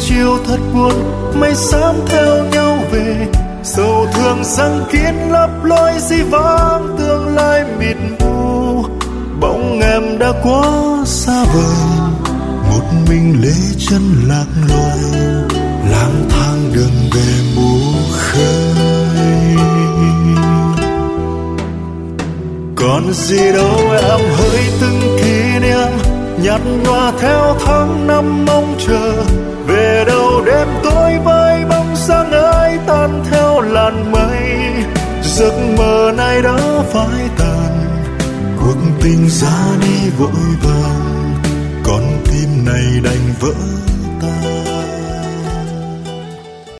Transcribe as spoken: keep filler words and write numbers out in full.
chiều thật buồn, mây xám theo nhau về, sầu thương răng kín lấp lối dĩ vãng, tương lai mịt mù, bóng em đã quá xa vời, một mình lê chân lạc loài, lang thang đường về mù khơi. Còn gì đâu em hỡi từng kỷ niệm nhạt nhòa theo tháng năm mong chờ, về đâu đêm tối với bóng sáng ấy tan theo làn mây, giấc mơ nay đã phai tàn, cuộc tình ra đi vội vàng, con tim này đành vỡ tan.